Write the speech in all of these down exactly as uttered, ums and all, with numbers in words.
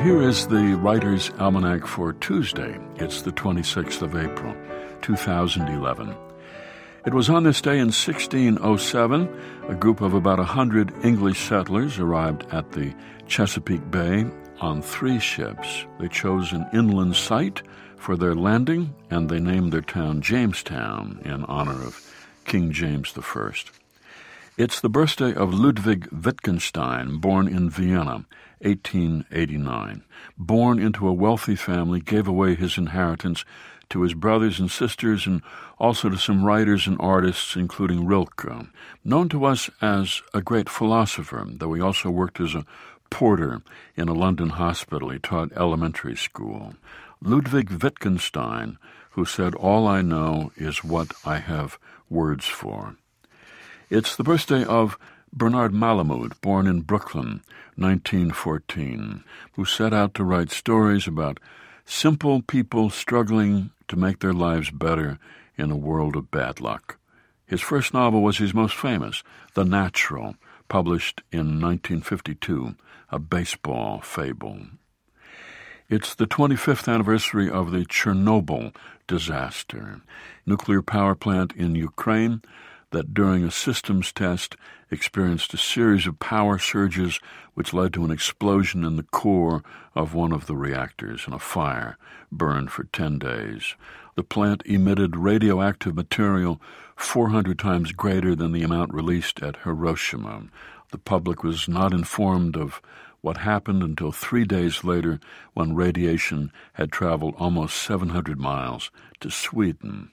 here is the Writer's Almanac for Tuesday. It's the twenty-sixth of April, two thousand eleven. It was on this day in sixteen oh seven, a group of about a hundred English settlers arrived at the Chesapeake Bay on three ships. They chose an inland site for their landing, and they named their town Jamestown in honor of King James the First. It's the birthday of Ludwig Wittgenstein, born in Vienna, eighteen eighty-nine. Born into a wealthy family, gave away his inheritance to his brothers and sisters and also to some writers and artists, including Rilke. Known to us as a great philosopher, though he also worked as a porter in a London hospital. He taught elementary school. Ludwig Wittgenstein, who said, "All I know is what I have words for." It's the birthday of Bernard Malamud, born in Brooklyn, nineteen fourteen, who set out to write stories about simple people struggling to make their lives better in a world of bad luck. His first novel was his most famous, The Natural, published in nineteen fifty-two, a baseball fable. It's the twenty-fifth anniversary of the Chernobyl disaster, nuclear power plant in Ukraine that during a systems test experienced a series of power surges which led to an explosion in the core of one of the reactors, and a fire burned for ten days. The plant emitted radioactive material four hundred times greater than the amount released at Hiroshima. The public was not informed of what happened until three days later, when radiation had traveled almost seven hundred miles to Sweden.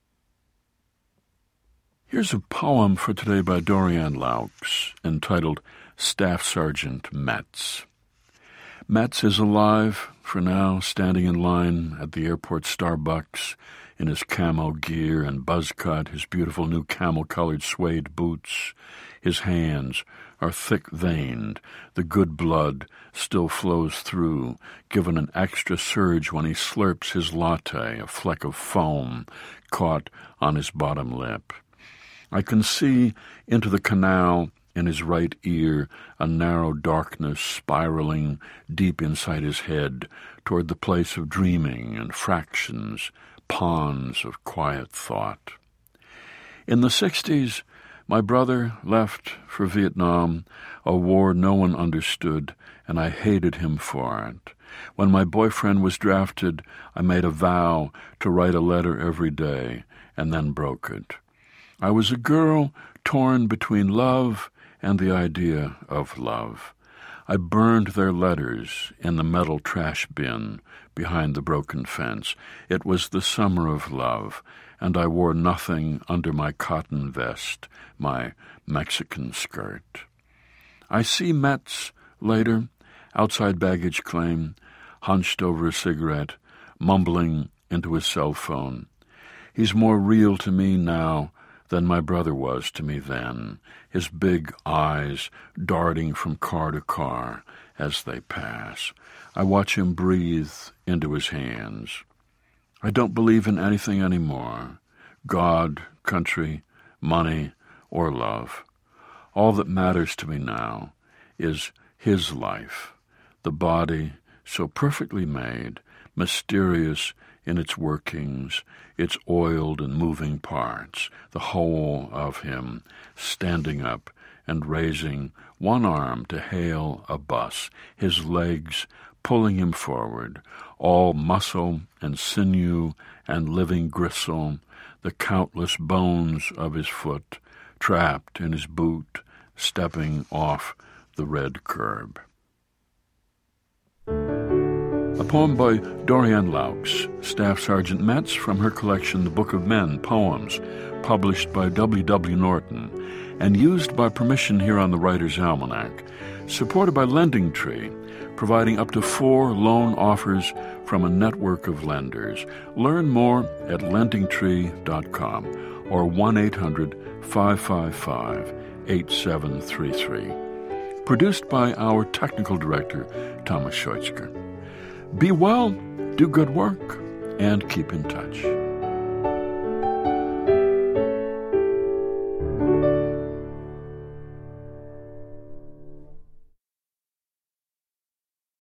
Here's a poem for today by Dorianne Laux, entitled Staff Sergeant Metz. Metz is alive, for now, standing in line at the airport Starbucks in his camo gear and buzz cut, his beautiful new camel-colored suede boots. His hands are thick-veined. The good blood still flows through, given an extra surge when he slurps his latte, a fleck of foam caught on his bottom lip. I can see into the canal in his right ear, a narrow darkness spiraling deep inside his head toward the place of dreaming and fractions, ponds of quiet thought. In the sixties, my brother left for Vietnam, a war no one understood, and I hated him for it. When my boyfriend was drafted, I made a vow to write a letter every day, and then broke it. I was a girl torn between love and the idea of love. I burned their letters in the metal trash bin behind the broken fence. It was the summer of love, and I wore nothing under my cotton vest, my Mexican skirt. I see Metz later, outside baggage claim, hunched over a cigarette, mumbling into his cell phone. He's more real to me now than my brother was to me then, his big eyes darting from car to car as they pass. I watch him breathe into his hands. I don't believe in anything anymore, God, country, money, or love. All that matters to me now is his life, the body so perfectly made, mysterious in its workings, its oiled and moving parts, the whole of him standing up and raising one arm to hail a bus, his legs pulling him forward, all muscle and sinew and living gristle, the countless bones of his foot trapped in his boot, stepping off the red curb. A poem by Dorianne Laux, Staff Sergeant Metz, from her collection The Book of Men, Poems, published by W W Norton, and used by permission here on the Writer's Almanac, supported by Lending Tree, providing up to four loan offers from a network of lenders. Learn more at lending tree dot com or one eight hundred five five five eight seven three three. Produced by our technical director, Thomas Scheutzker. Be well, do good work, and keep in touch.